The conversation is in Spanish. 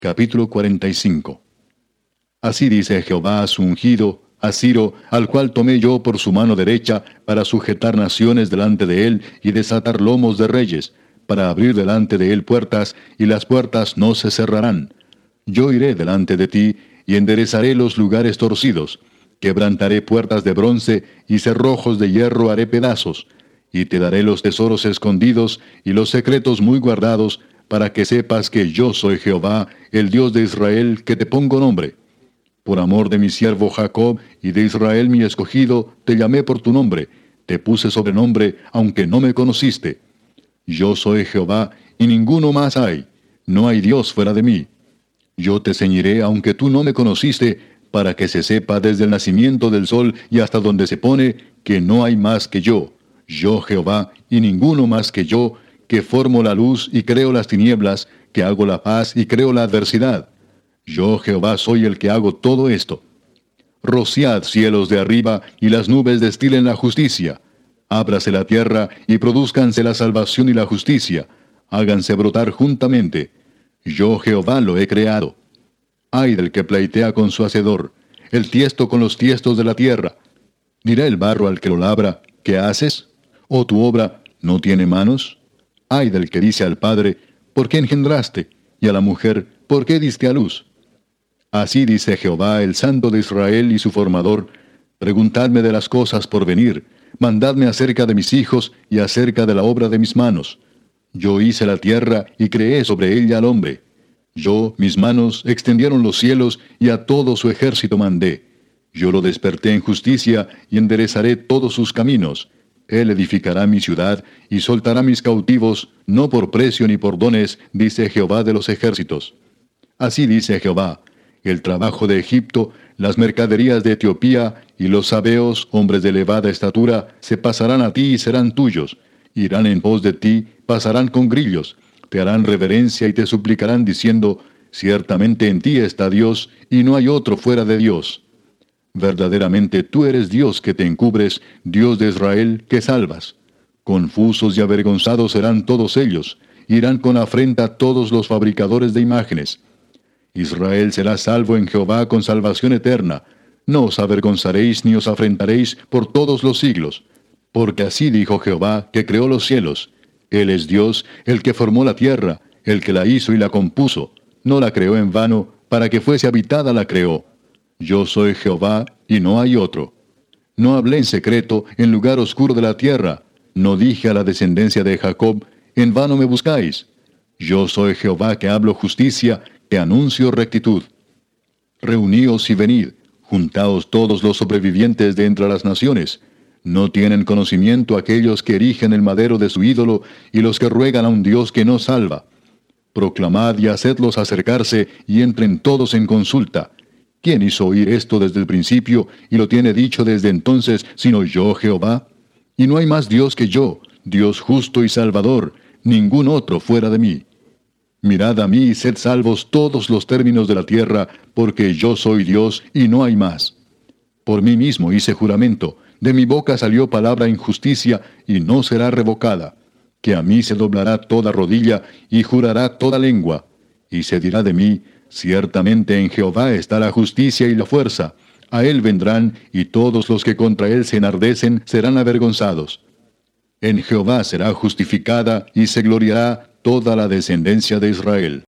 Capítulo 45. Así dice Jehová a su ungido, a Ciro, al cual tomé yo por su mano derecha, para sujetar naciones delante de él, y desatar lomos de reyes, para abrir delante de él puertas, y las puertas no se cerrarán. Yo iré delante de ti, y enderezaré los lugares torcidos, quebrantaré puertas de bronce, y cerrojos de hierro haré pedazos, y te daré los tesoros escondidos, y los secretos muy guardados, para que sepas que yo soy Jehová, el Dios de Israel, que te pongo nombre. Por amor de mi siervo Jacob y de Israel mi escogido, te llamé por tu nombre, te puse sobrenombre, aunque no me conociste. Yo soy Jehová, y ninguno más hay, no hay Dios fuera de mí. Yo te ceñiré, aunque tú no me conociste, para que se sepa desde el nacimiento del sol y hasta donde se pone, que no hay más que yo Jehová, y ninguno más que yo, que formo la luz y creo las tinieblas, que hago la paz y creo la adversidad. Yo Jehová soy el que hago todo esto. Rociad cielos de arriba, y las nubes destilen la justicia. Ábrase la tierra, y produzcanse la salvación y la justicia. Háganse brotar juntamente. Yo Jehová lo he creado. Ay del que pleitea con su hacedor, el tiesto con los tiestos de la tierra. Dirá el barro al que lo labra, ¿qué haces? ¿O tu obra no tiene manos? Ay del que dice al padre, ¿por qué engendraste? Y a la mujer, ¿por qué diste a luz? Así dice Jehová, el Santo de Israel y su formador, preguntadme de las cosas por venir, mandadme acerca de mis hijos y acerca de la obra de mis manos. Yo hice la tierra y creé sobre ella al hombre. Yo, mis manos, extendieron los cielos y a todo su ejército mandé. Yo lo desperté en justicia y enderezaré todos sus caminos. Él edificará mi ciudad y soltará mis cautivos, no por precio ni por dones, dice Jehová de los ejércitos. Así dice Jehová, el trabajo de Egipto, las mercaderías de Etiopía y los sabeos, hombres de elevada estatura, se pasarán a ti y serán tuyos. Irán en pos de ti, pasarán con grillos, te harán reverencia y te suplicarán diciendo, ciertamente en ti está Dios, y no hay otro fuera de Dios. Verdaderamente tú eres Dios que te encubres, Dios de Israel que salvas. Confusos y avergonzados serán todos ellos, irán con afrenta todos los fabricadores de imágenes. Israel será salvo en Jehová con salvación eterna. No os avergonzaréis ni os afrentaréis por todos los siglos. Porque así dijo Jehová, que creó los cielos. Él es Dios, el que formó la tierra, el que la hizo y la compuso. No la creó en vano, para que fuese habitada la creó. Yo soy Jehová, y no hay otro. No hablé en secreto, en lugar oscuro de la tierra. No dije a la descendencia de Jacob, en vano me buscáis. Yo soy Jehová que hablo justicia, que anuncio rectitud. Reuníos y venid, juntaos todos los sobrevivientes de entre las naciones. ¿No tienen conocimiento aquellos que erigen el madero de su ídolo y los que ruegan a un Dios que no salva? Proclamad y hacedlos acercarse y entren todos en consulta. ¿Quién hizo oír esto desde el principio y lo tiene dicho desde entonces, sino yo Jehová? Y no hay más Dios que yo, Dios justo y salvador, ningún otro fuera de mí. Mirad a mí y sed salvos todos los términos de la tierra, porque yo soy Dios y no hay más. Por mí mismo hice juramento, de mi boca salió palabra en justicia y no será revocada, que a mí se doblará toda rodilla y jurará toda lengua, y se dirá de mí, ciertamente en Jehová está la justicia y la fuerza, a él vendrán, y todos los que contra él se enardecen serán avergonzados. En Jehová será justificada y se gloriará toda la descendencia de Israel.